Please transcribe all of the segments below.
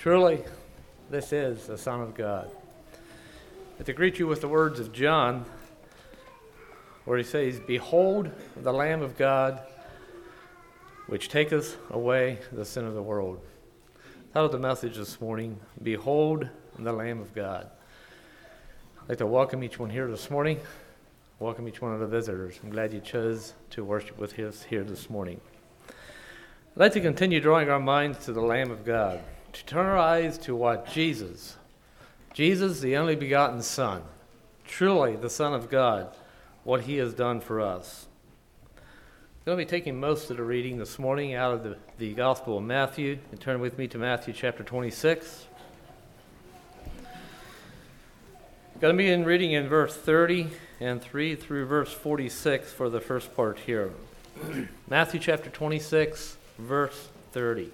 Truly, this is the Son of God. But to greet you with the words of John, where he says, "Behold the Lamb of God, which taketh away the sin of the world." Title of the message this morning, "Behold the Lamb of God." I'd like to welcome each one here this morning. Welcome each one of the visitors. I'm glad you chose to worship with us here this morning. I'd like to continue drawing our minds to the Lamb of God, to turn our eyes to what? Jesus, the only begotten Son, truly the Son of God, what he has done for us. I'm going to be taking most of the reading this morning out of the Gospel of Matthew. And turn with me to Matthew chapter 26. I'm going to begin reading in verse 30 and 3 through verse 46 for the first part here. Matthew chapter 26, verse 30.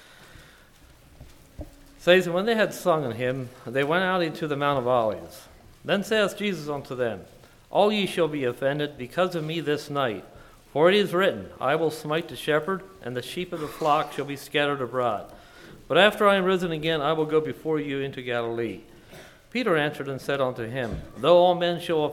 It says, "And when they had sung an hymn, they went out into the Mount of Olives. Then saith Jesus unto them, All ye shall be offended because of me this night. For it is written, I will smite the shepherd, and the sheep of the flock shall be scattered abroad. But after I am risen again, I will go before you into Galilee. Peter answered and said unto him, Though all men shall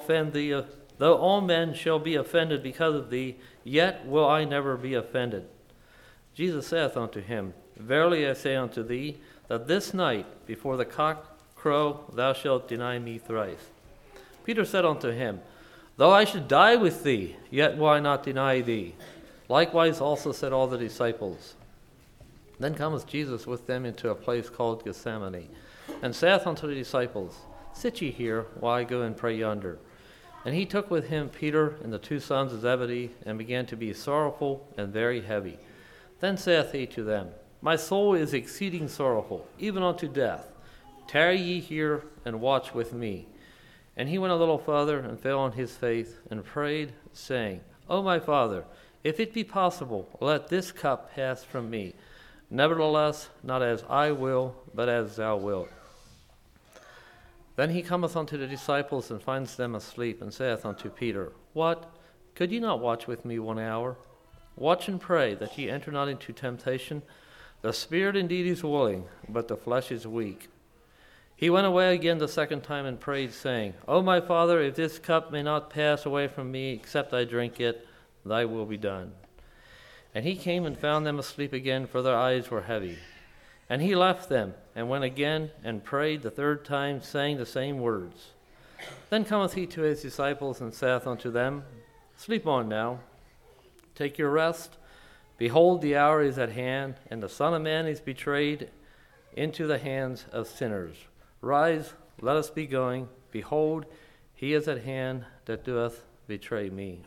be offended because of thee, yet will I never be offended. Jesus saith unto him, Verily I say unto thee, that this night before the cock crow thou shalt deny me thrice. Peter said unto him, Though I should die with thee, yet will I not deny thee. Likewise also said all the disciples. Then cometh Jesus with them into a place called Gethsemane, and saith unto the disciples, Sit ye here, while I go and pray yonder. And he took with him Peter and the two sons of Zebedee, and began to be sorrowful and very heavy. Then saith he to them, My soul is exceeding sorrowful, even unto death. Tarry ye here, and watch with me. And he went a little further, and fell on his face, and prayed, saying, O my Father, if it be possible, let this cup pass from me. Nevertheless, not as I will, but as thou wilt. Then he cometh unto the disciples, and finds them asleep, and saith unto Peter, What? Could ye not watch with me 1 hour? Watch and pray, that ye enter not into temptation. The spirit indeed is willing, but the flesh is weak. He went away again the second time, and prayed, saying, O my Father, if this cup may not pass away from me, except I drink it, thy will be done. And he came and found them asleep again, for their eyes were heavy. And he left them, and went again, and prayed the third time, saying the same words. Then cometh he to his disciples, and saith unto them, Sleep on now, take your rest. Behold, the hour is at hand, and the Son of Man is betrayed into the hands of sinners. Rise, let us be going. Behold, he is at hand that doeth betray me.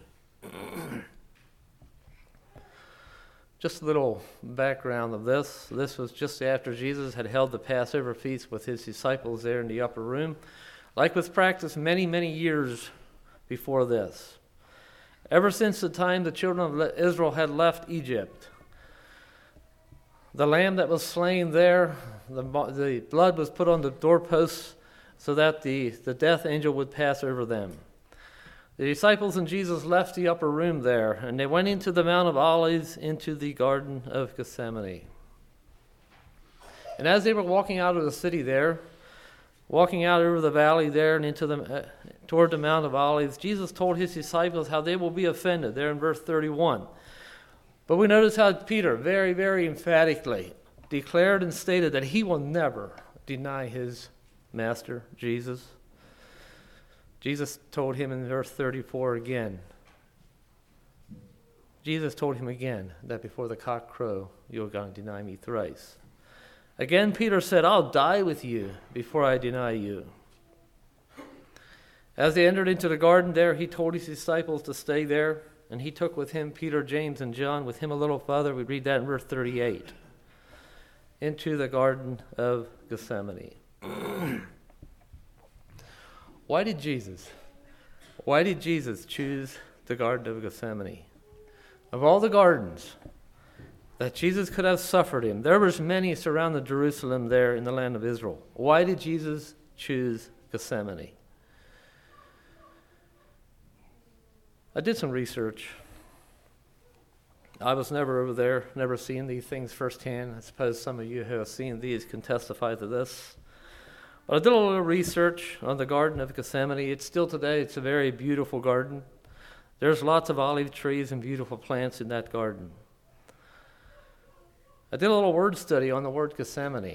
Just a little background of this. This was just after Jesus had held the Passover feast with his disciples there in the upper room, like was practiced many, many years before this. Ever since the time the children of Israel had left Egypt, the lamb that was slain there, the blood was put on the doorposts so that the death angel would pass over them. The disciples and Jesus left the upper room there, and they went into the Mount of Olives, into the Garden of Gethsemane. And as they were walking out of the city there, walking out over the valley there and into toward the Mount of Olives, Jesus told his disciples how they will be offended, there in verse 31. But we notice how Peter very, very emphatically declared and stated that he will never deny his master, Jesus. Jesus told him in verse 34 again. Jesus told him again that before the cock crow, you're going to deny me thrice. Again, Peter said, I'll die with you before I deny you. As they entered into the garden there, he told his disciples to stay there, and he took with him Peter, James, and John, with him a little further. We read that in verse 38. Into the Garden of Gethsemane. Why did Jesus choose the Garden of Gethsemane? Of all the gardens that Jesus could have suffered in, there was many surrounding Jerusalem there in the land of Israel. Why did Jesus choose Gethsemane? I did some research. I was never over there, never seen these things firsthand. I suppose some of you who have seen these can testify to this. But I did a little research on the Garden of Gethsemane. It's still today, it's a very beautiful garden. There's lots of olive trees and beautiful plants in that garden. I did a little word study on the word Gethsemane.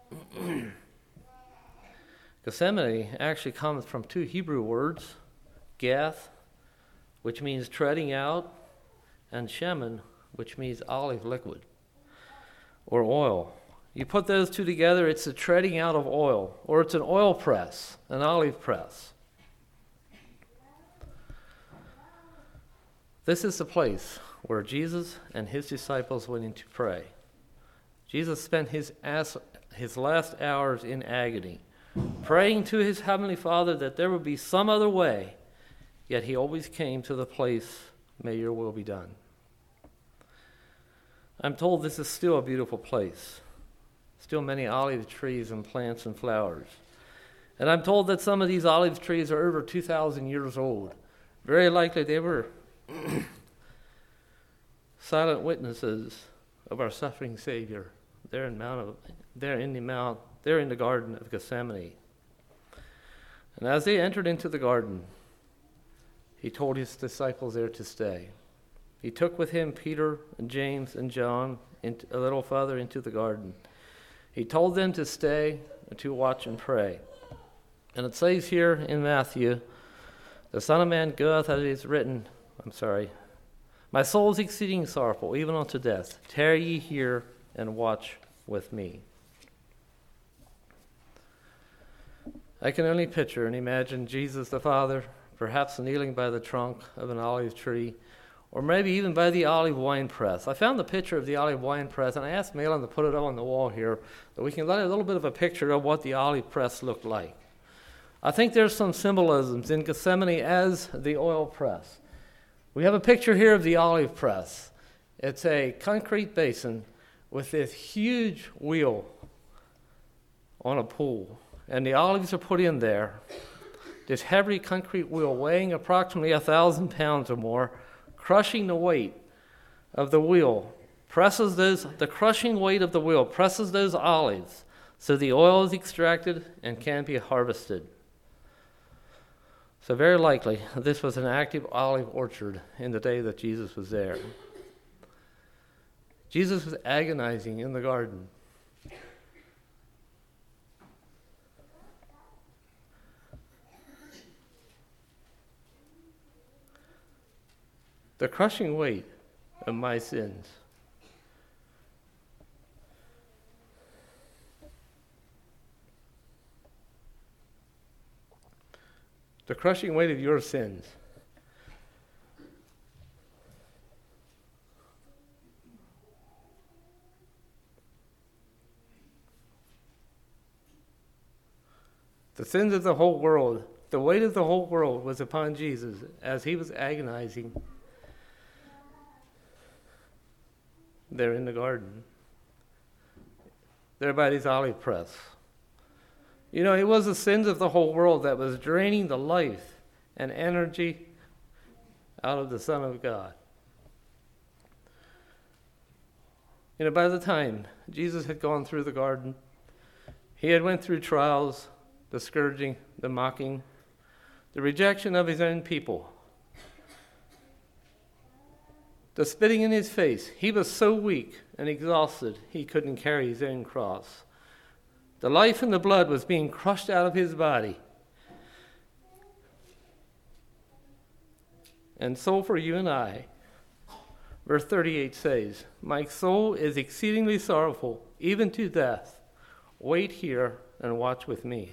Gethsemane actually comes from two Hebrew words, gath, which means treading out, and shemen, which means olive liquid or oil. You put those two together, it's a treading out of oil, or it's an oil press, an olive press. This is the place where Jesus and his disciples went in to pray. Jesus spent his last hours in agony, praying to his heavenly Father that there would be some other way, yet he always came to the place, may your will be done. I'm told this is still a beautiful place, still many olive trees and plants and flowers. And I'm told that some of these olive trees are over 2,000 years old. Very likely they were silent witnesses of our suffering Savior. They're in the Garden of Gethsemane. And as they entered into the garden, he told his disciples there to stay. He took with him Peter and James and John a little farther into the garden. He told them to stay and to watch and pray. And it says here in Matthew, the Son of Man goeth as it is written, my soul is exceeding sorrowful, even unto death. Tarry ye here and watch with me. I can only picture and imagine Jesus the Father, perhaps kneeling by the trunk of an olive tree, or maybe even by the olive wine press. I found the picture of the olive wine press, and I asked Malin to put it up on the wall here, so we can get a little bit of a picture of what the olive press looked like. I think there's some symbolisms in Gethsemane as the oil press. We have a picture here of the olive press. It's a concrete basin with this huge wheel on a pole, and the olives are put in there. This heavy concrete wheel weighing approximately 1,000 pounds or more, crushing the weight of the wheel, the crushing weight of the wheel presses those olives so the oil is extracted and can be harvested. So very likely, this was an active olive orchard in the day that Jesus was there. Jesus was agonizing in the garden. The crushing weight of my sins. The crushing weight of your sins. The sins of the whole world, the weight of the whole world was upon Jesus as he was agonizing there in the garden, there by his olive press. You know, it was the sins of the whole world that was draining the life and energy out of the Son of God. You know, by the time Jesus had gone through the garden, he had went through trials, the scourging, the mocking, the rejection of his own people, the spitting in his face. He was so weak and exhausted he couldn't carry his own cross. The life and the blood was being crushed out of his body. And so for you and I, verse 38 says, my soul is exceedingly sorrowful, even to death. Wait here and watch with me.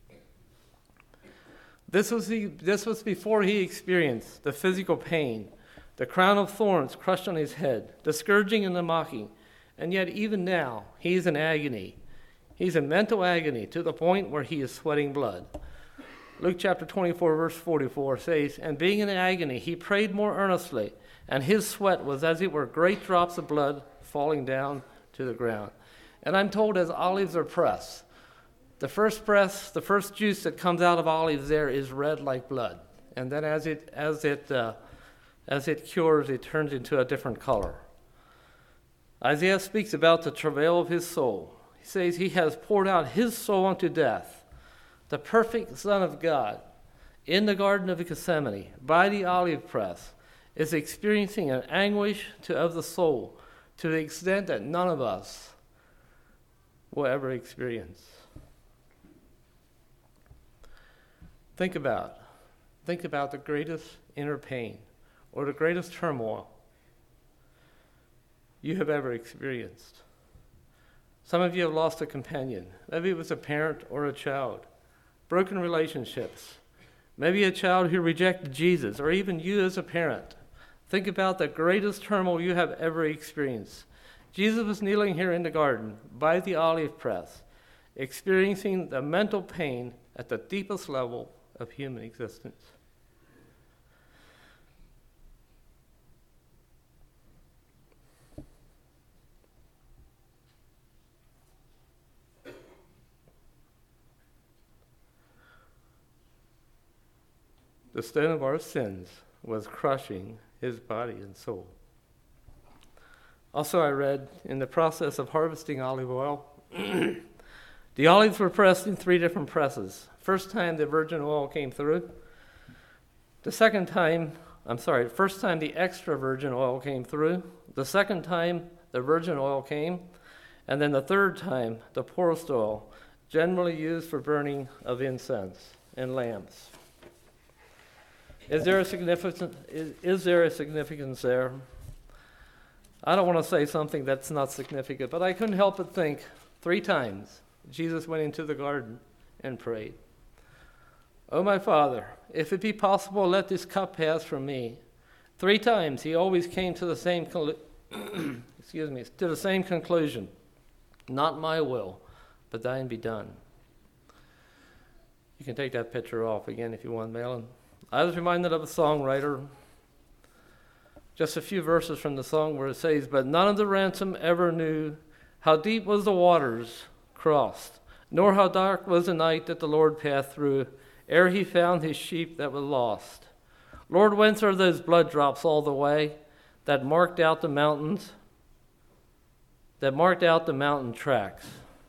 This was before he experienced the physical pain, the crown of thorns crushed on his head, the scourging and the mocking. And yet even now, he's in agony. He's in mental agony to the point where he is sweating blood. Luke chapter 24, verse 44 says, and being in agony, he prayed more earnestly, and his sweat was as it were great drops of blood falling down to the ground. And I'm told as olives are pressed, the first press, the first juice that comes out of olives there is red like blood. And then as it cures, it turns into a different color. Isaiah speaks about the travail of his soul. He says he has poured out his soul unto death. The perfect Son of God, in the Garden of Gethsemane, by the olive press, is experiencing an anguish of the soul to the extent that none of us will ever experience. Think about the greatest inner pain or the greatest turmoil you have ever experienced. Some of you have lost a companion. Maybe it was a parent or a child. Broken relationships. Maybe a child who rejected Jesus, or even you as a parent. Think about the greatest turmoil you have ever experienced. Jesus was kneeling here in the garden by the olive press, experiencing the mental pain at the deepest level of human existence. The stone of our sins was crushing his body and soul. Also, I read, in the process of harvesting olive oil, the olives were pressed in 3 different presses. First time the virgin oil came through. First time the extra virgin oil came through. The second time the virgin oil came. And then the third time the poorest oil, generally used for burning of incense and lamps. Is there a significance there? I don't want to say something that's not significant, but I couldn't help but think 3 times Jesus went into the garden and prayed. Oh, my Father, if it be possible, let this cup pass from me. 3 times he always came to the same conclusion. Not my will, but thine be done. You can take that picture off again if you want, Malin. I was reminded of a songwriter, just a few verses from the song where it says, but none of the ransom ever knew how deep was the waters crossed, nor how dark was the night that the Lord passed through, ere he found his sheep that were lost. Lord, whence are those blood drops all the way that marked out the mountain tracks?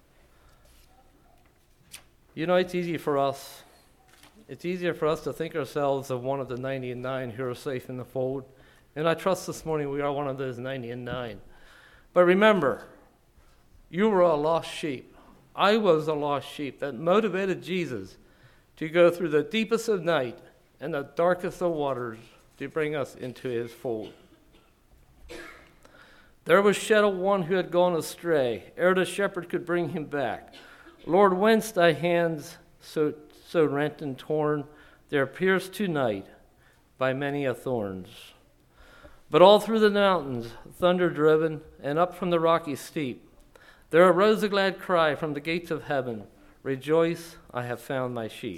You know, it's easier for us to think ourselves of one of the 99 who are safe in the fold. And I trust this morning we are one of those 99. But remember, you were a lost sheep. I was a lost sheep that motivated Jesus to go through the deepest of night and the darkest of waters to bring us into his fold. There was shed a one who had gone astray, ere the shepherd could bring him back. Lord, whence thy hands so rent and torn, they're pierced tonight by many a thorns. But all through the mountains, thunder driven, and up from the rocky steep, there arose a glad cry from the gates of heaven, rejoice, I have found my sheep.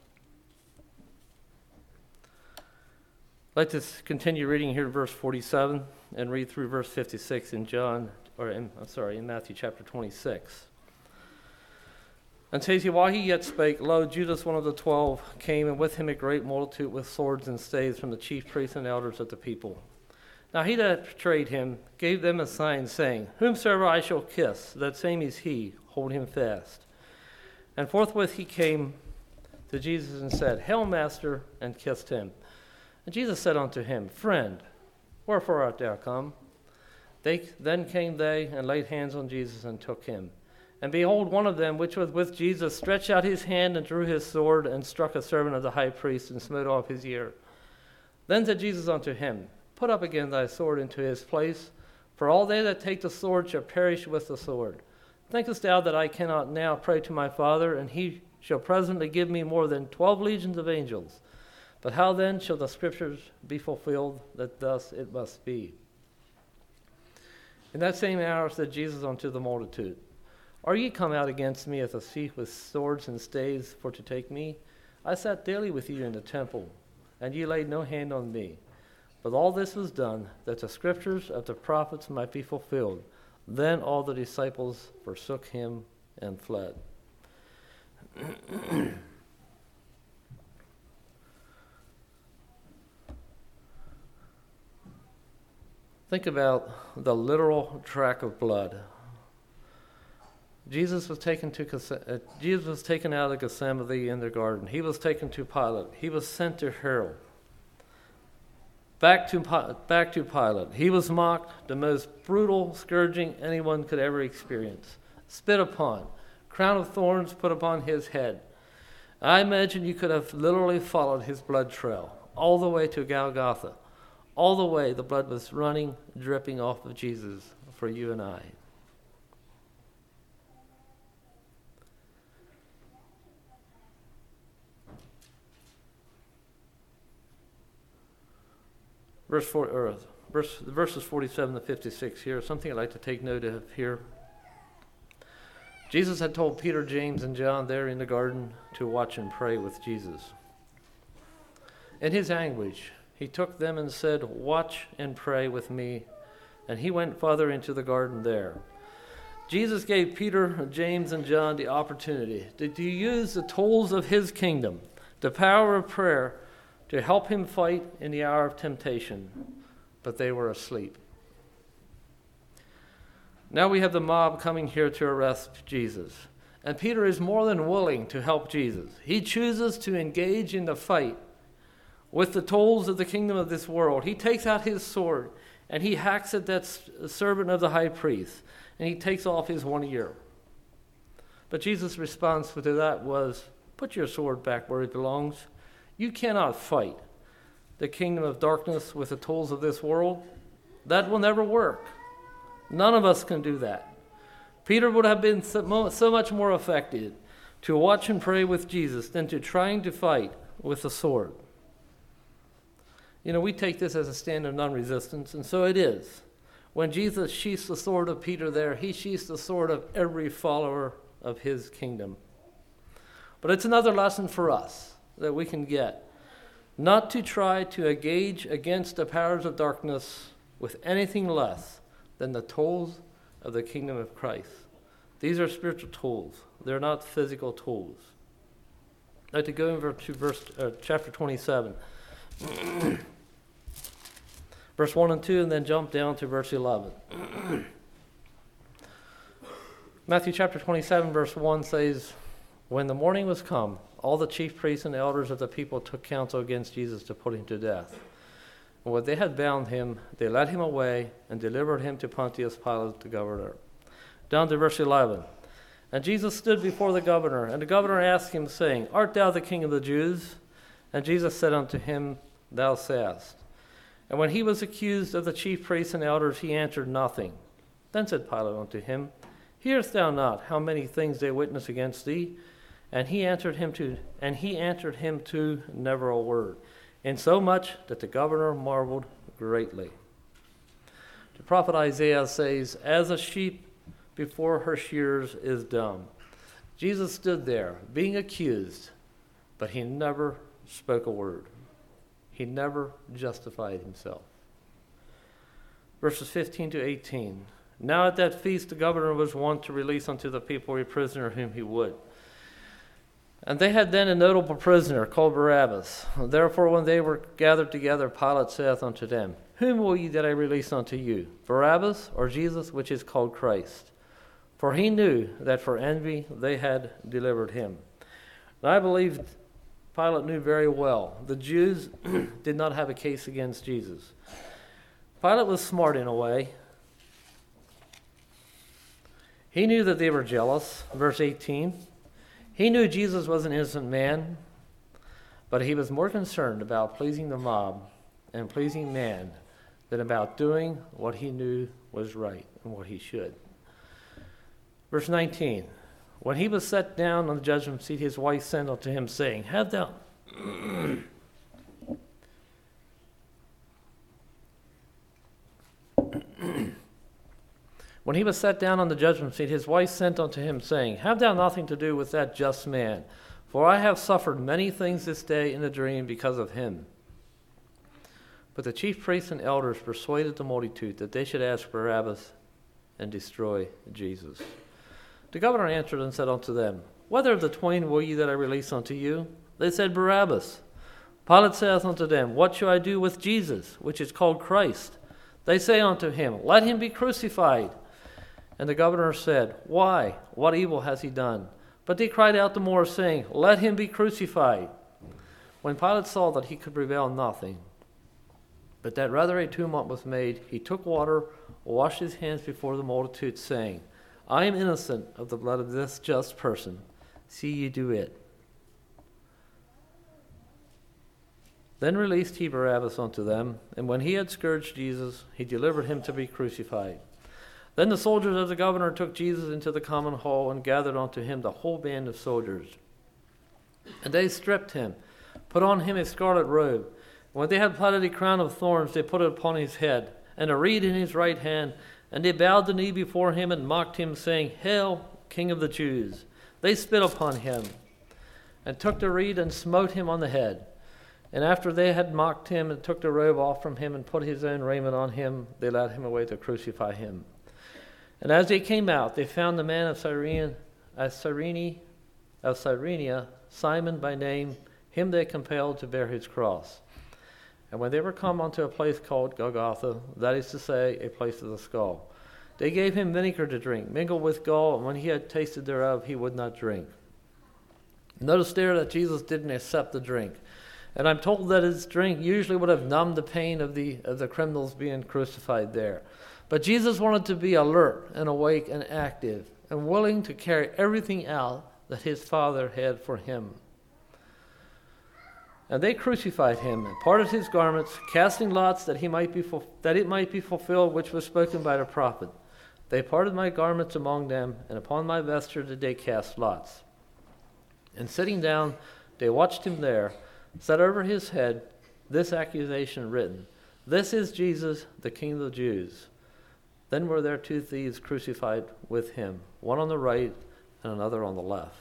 I'd like to continue reading here verse 47 and read through verse 56 in Matthew chapter 26. And says he, while he yet spake, lo, Judas, one of the 12, came, and with him a great multitude with swords and staves from the chief priests and elders of the people. Now he that betrayed him gave them a sign, saying, whomsoever I shall kiss, that same is he, hold him fast. And forthwith he came to Jesus and said, Hail, Master, and kissed him. And Jesus said unto him, Friend, wherefore art thou come? Then came they and laid hands on Jesus and took him. And behold, one of them, which was with Jesus, stretched out his hand and drew his sword and struck a servant of the high priest and smote off his ear. Then said Jesus unto him, Put up again thy sword into his place, for all they that take the sword shall perish with the sword. Thinkest thou that I cannot now pray to my Father, and he shall presently give me more than 12 legions of angels? But how then shall the scriptures be fulfilled, that thus it must be? In that same hour said Jesus unto the multitude, Are ye come out against me as a thief with swords and staves for to take me? I sat daily with you in the temple, and ye laid no hand on me. But all this was done, that the scriptures of the prophets might be fulfilled. Then all the disciples forsook him and fled. Think about the literal track of blood. Jesus was taken out of Gethsemane in the garden. He was taken to Pilate. He was sent to Herod. Back to Pilate. He was mocked, the most brutal scourging anyone could ever experience. Spit upon, crown of thorns put upon his head. I imagine you could have literally followed his blood trail all the way to Golgotha. All the way the blood was running, dripping off of Jesus for you and I. Verses 47 to 56 here, something I'd like to take note of here. Jesus had told Peter, James, and John there in the garden to watch and pray with Jesus. In his anguish, he took them and said, "Watch and pray with me." And he went farther into the garden there. Jesus gave Peter, James, and John the opportunity to use the tools of his kingdom, the power of prayer, to help him fight in the hour of temptation, but they were asleep. Now we have the mob coming here to arrest Jesus, and Peter is more than willing to help Jesus. He chooses to engage in the fight with the tools of the kingdom of this world. He takes out his sword, and he hacks at that servant of the high priest, and he takes off his one ear. But Jesus' response to that was, "Put your sword back where it belongs. You cannot fight the kingdom of darkness with the tools of this world. That will never work. None of us can do that." Peter would have been so much more effective to watch and pray with Jesus than to trying to fight with a sword. We take this as a stand of non-resistance, and so it is. When Jesus sheaths the sword of Peter there, he sheaths the sword of every follower of his kingdom. But it's another lesson for us that we can get, not to try to engage against the powers of darkness with anything less than the tools of the kingdom of Christ. These are spiritual tools. They're not physical tools. I'd like to go over to chapter 27. Verse 1 and 2, and then jump down to verse 11. Matthew chapter 27, verse 1 says, "When the morning was come, all the chief priests and elders of the people took counsel against Jesus to put him to death. And when they had bound him, they led him away and delivered him to Pontius Pilate the governor." Down to verse 11. "And Jesus stood before the governor, and the governor asked him, saying, Art thou the king of the Jews? And Jesus said unto him, Thou sayest. And when he was accused of the chief priests and elders, he answered nothing. Then said Pilate unto him, Hearest thou not how many things they witness against thee? And he answered him to never a word, insomuch that the governor marveled greatly." The prophet Isaiah says, "As a sheep before her shearers is dumb." Jesus stood there being accused, but he never spoke a word. He never justified himself. Verses 15 to 18. "Now at that feast the governor was wont to release unto the people a prisoner whom he would. And they had then a notable prisoner called Barabbas. Therefore when they were gathered together, Pilate saith unto them, Whom will ye that I release unto you, Barabbas or Jesus, which is called Christ? For he knew that for envy they had delivered him." And I believe Pilate knew very well the Jews did not have a case against Jesus. Pilate was smart in a way. He knew that they were jealous. Verse 18. He knew Jesus was an innocent man, but he was more concerned about pleasing the mob and pleasing man than about doing what he knew was right and what he should. Verse 19. "When he was set down on the judgment seat, his wife sent unto him, saying, Have thou... When he was set down on the judgment seat, his wife sent unto him, saying, Have thou nothing to do with that just man? For I have suffered many things this day in a dream because of him. But the chief priests and elders persuaded the multitude that they should ask Barabbas and destroy Jesus. The governor answered and said unto them, Whether of the twain will ye that I release unto you? They said, Barabbas. Pilate saith unto them, What shall I do with Jesus, which is called Christ? They say unto him, Let him be crucified. And the governor said, Why? What evil has he done? But they cried out the more, saying, Let him be crucified. When Pilate saw that he could prevail nothing, but that rather a tumult was made, he took water, washed his hands before the multitude, saying, I am innocent of the blood of this just person. See ye do it. Then released he Barabbas unto them, and when he had scourged Jesus, he delivered him to be crucified. Then the soldiers of the governor took Jesus into the common hall, and gathered unto him the whole band of soldiers. And they stripped him, put on him a scarlet robe. And when they had platted a crown of thorns, they put it upon his head, and a reed in his right hand. And they bowed the knee before him, and mocked him, saying, Hail, King of the Jews! They spit upon him, and took the reed, and smote him on the head. And after they had mocked him, and took the robe off from him, and put his own raiment on him, they led him away to crucify him. And as they came out, they found the man of Cyrenia, Simon by name. Him they compelled to bear his cross. And when they were come unto a place called Golgotha, that is to say, a place of the skull, they gave him vinegar to drink, mingled with gall, and when he had tasted thereof, he would not drink. Notice there that Jesus didn't accept the drink. And I'm told that his drink usually would have numbed the pain of the criminals being crucified there. But Jesus wanted to be alert and awake and active and willing to carry everything out that his Father had for him. And they crucified him and parted his garments, casting lots that it might be fulfilled which was spoken by the prophet. They parted my garments among them, and upon my vesture did they cast lots. And sitting down, they watched him there, set over his head this accusation written, This is Jesus, the King of the Jews. Then were there two thieves crucified with him, one on the right and another on the left.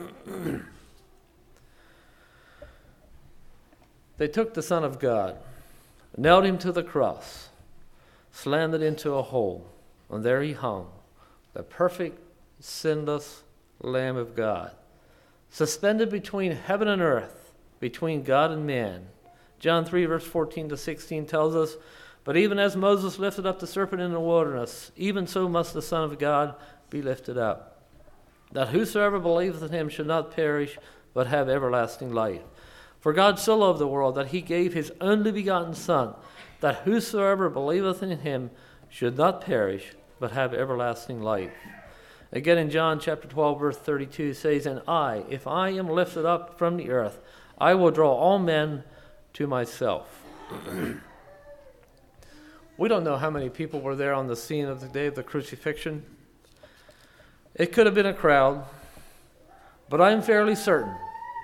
They took the Son of God, nailed him to the cross, slammed it into a hole, and there he hung, the perfect, sinless Lamb of God, suspended between heaven and earth, between God and man. John 3, verse 14 to 16 tells us, But even as Moses lifted up the serpent in the wilderness, even so must the Son of God be lifted up, that whosoever believeth in him should not perish, but have everlasting life. For God so loved the world that he gave his only begotten Son, that whosoever believeth in him should not perish, but have everlasting life. Again in John chapter 12, verse 32 says, And I, if I am lifted up from the earth, I will draw all men to myself. We don't know how many people were there on the scene of the day of the crucifixion. It could have been a crowd, but I am fairly certain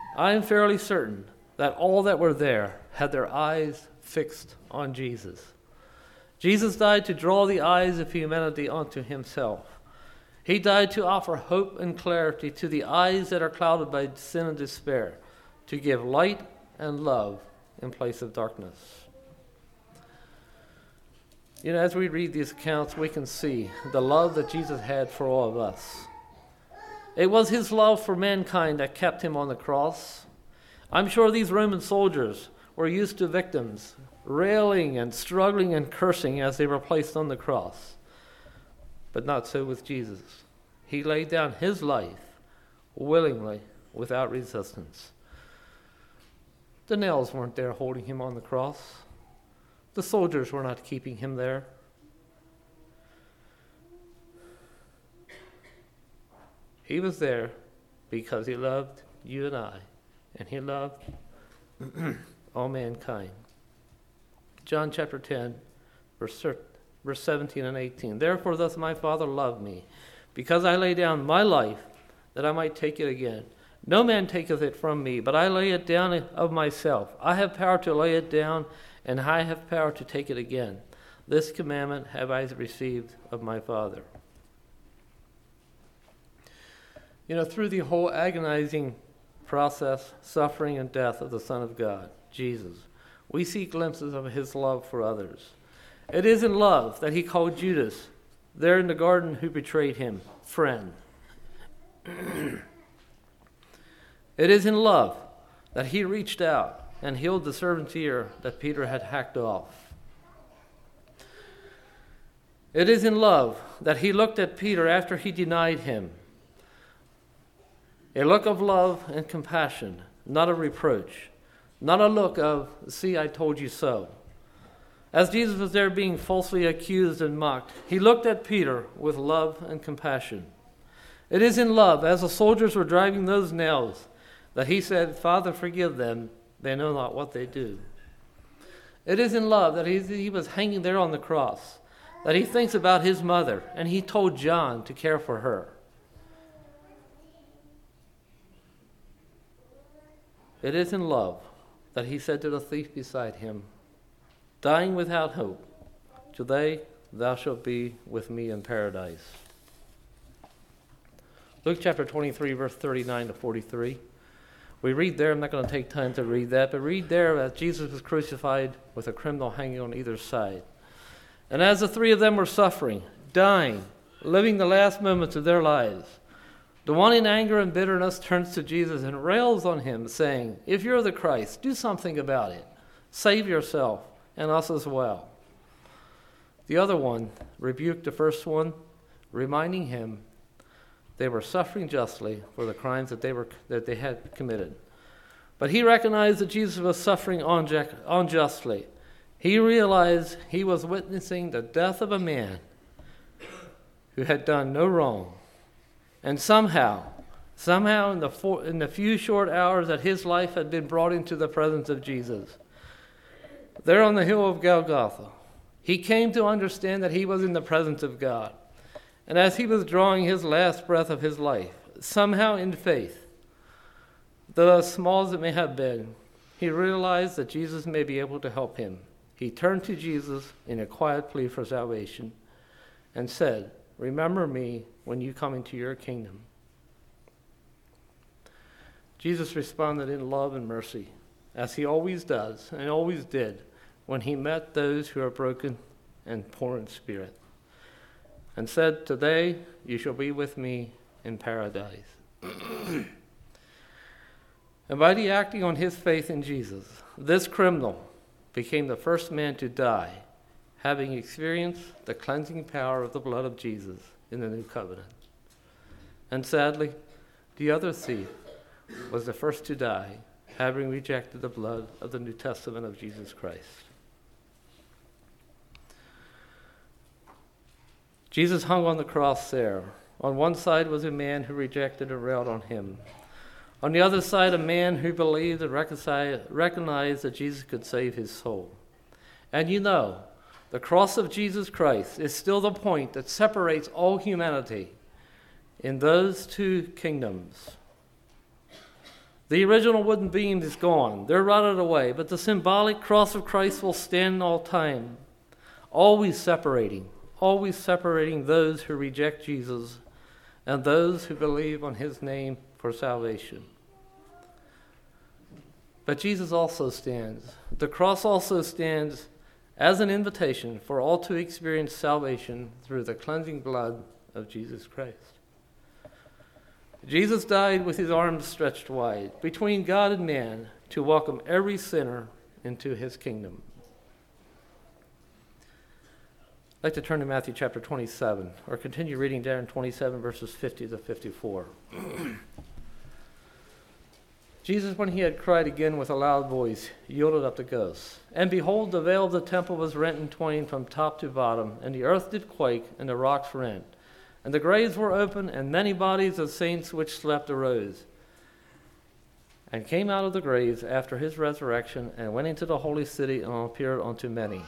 that all that were there had their eyes fixed on Jesus. Jesus died to draw the eyes of humanity onto himself. He died to offer hope and clarity to the eyes that are clouded by sin and despair, to give light and love in place of darkness. You know, as we read these accounts, we can see the love that Jesus had for all of us. It was his love for mankind that kept him on the cross. I'm sure these Roman soldiers were used to victims railing and struggling and cursing as they were placed on the cross. But not so with Jesus. He laid down his life willingly, without resistance. The nails weren't there holding him on the cross. The soldiers were not keeping him there. He was there because he loved you and I, and he loved all mankind. John chapter 10, verse 17 and 18. Therefore doth my Father love me, because I lay down my life, that I might take it again. No man taketh it from me, but I lay it down of myself. I have power to lay it down, and I have power to take it again. This commandment have I received of my Father. You know, through the whole agonizing process, suffering, and death of the Son of God, Jesus, we see glimpses of his love for others. It is in love that he called Judas, there in the garden, who betrayed him, friend. It is in love that he reached out and healed the servant's ear that Peter had hacked off. It is in love that he looked at Peter after he denied him. A look of love and compassion, not a reproach, not a look of, see, I told you so. As Jesus was there being falsely accused and mocked, he looked at Peter with love and compassion. It is in love, as the soldiers were driving those nails, that he said, Father, forgive them, they know not what they do. It is in love that he was hanging there on the cross, that he thinks about his mother, and he told John to care for her. It is in love that he said to the thief beside him, dying without hope, today thou shalt be with me in paradise. Luke chapter 23, verse 39 to 43. We read there, I'm not going to take time to read that, but read there that Jesus was crucified with a criminal hanging on either side. And as the three of them were suffering, dying, living the last moments of their lives, the one in anger and bitterness turns to Jesus and rails on him, saying, if you're the Christ, do something about it. Save yourself and us as well. The other one rebuked the first one, reminding him they were suffering justly for the crimes that they had committed. But he recognized that Jesus was suffering unjustly. He realized he was witnessing the death of a man who had done no wrong. And somehow in the few short hours that his life had been brought into the presence of Jesus, there on the hill of Golgotha, he came to understand that he was in the presence of God. And as he was drawing his last breath of his life, somehow in faith, though as small as it may have been, he realized that Jesus may be able to help him. He turned to Jesus in a quiet plea for salvation and said, remember me when you come into your kingdom. Jesus responded in love and mercy, as he always does and always did when he met those who are broken and poor in spirit, and said, today you shall be with me in paradise. And by the acting on his faith in Jesus, this criminal became the first man to die, having experienced the cleansing power of the blood of Jesus in the new covenant. And sadly, the other thief was the first to die, having rejected the blood of the New Testament of Jesus Christ. Jesus hung on the cross there. On one side was a man who rejected and railed on him. On the other side, a man who believed and recognized that Jesus could save his soul. And you know, the cross of Jesus Christ is still the point that separates all humanity in those two kingdoms. The original wooden beam is gone. They're rotted away. But the symbolic cross of Christ will stand all time, always separating those who reject Jesus and those who believe on his name for salvation. But Jesus also stands. The cross also stands as an invitation for all to experience salvation through the cleansing blood of Jesus Christ. Jesus died with his arms stretched wide between God and man to welcome every sinner into his kingdom. I'd like to turn to Matthew chapter 27, or continue reading there in 27 verses 50 to 54. Jesus, when he had cried again with a loud voice, yielded up the ghost. And behold, the veil of the temple was rent in twain from top to bottom, and the earth did quake, and the rocks rent. And the graves were open, and many bodies of saints which slept arose, and came out of the graves after his resurrection, and went into the holy city, and appeared unto many.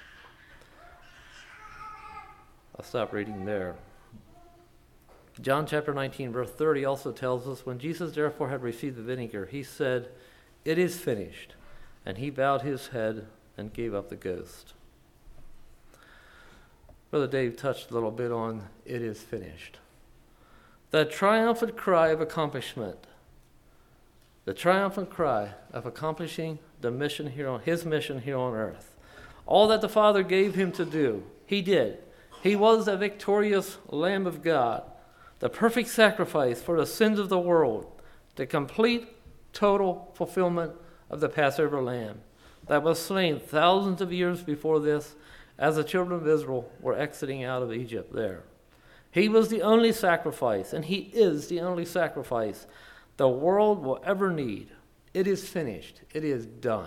I'll stop reading there. John chapter 19, verse 30 also tells us, when Jesus therefore had received the vinegar, he said, it is finished. And he bowed his head and gave up the ghost. Brother Dave touched a little bit on it is finished. The triumphant cry of accomplishment. The triumphant cry of accomplishing the mission here on his mission here on earth. All that the Father gave him to do, he did. He was the victorious Lamb of God, the perfect sacrifice for the sins of the world, the complete, total fulfillment of the Passover lamb that was slain thousands of years before this as the children of Israel were exiting out of Egypt there. He was the only sacrifice, and he is the only sacrifice the world will ever need. It is finished. It is done.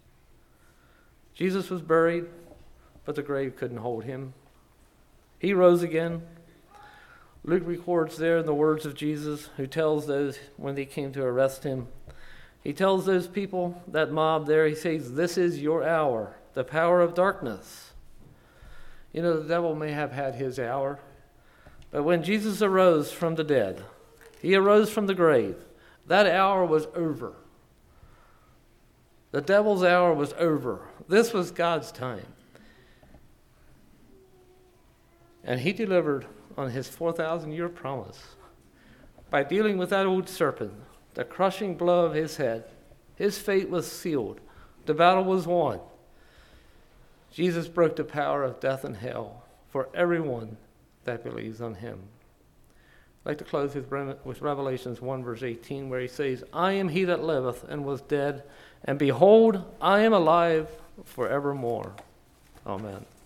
Jesus was buried, but the grave couldn't hold him. He rose again. Luke records there in the words of Jesus, who tells those when they came to arrest him, he tells those people, that mob there, he says, "This is your hour, the power of darkness." You know, the devil may have had his hour, but when Jesus arose from the dead, he arose from the grave, that hour was over. The devil's hour was over. This was God's time. And he delivered on his 4,000-year promise by dealing with that old serpent, the crushing blow of his head. His fate was sealed. The battle was won. Jesus broke the power of death and hell for everyone that believes on him. I'd like to close with Revelations 1 verse 18, where he says, "I am he that liveth and was dead, and behold, I am alive forevermore." Amen.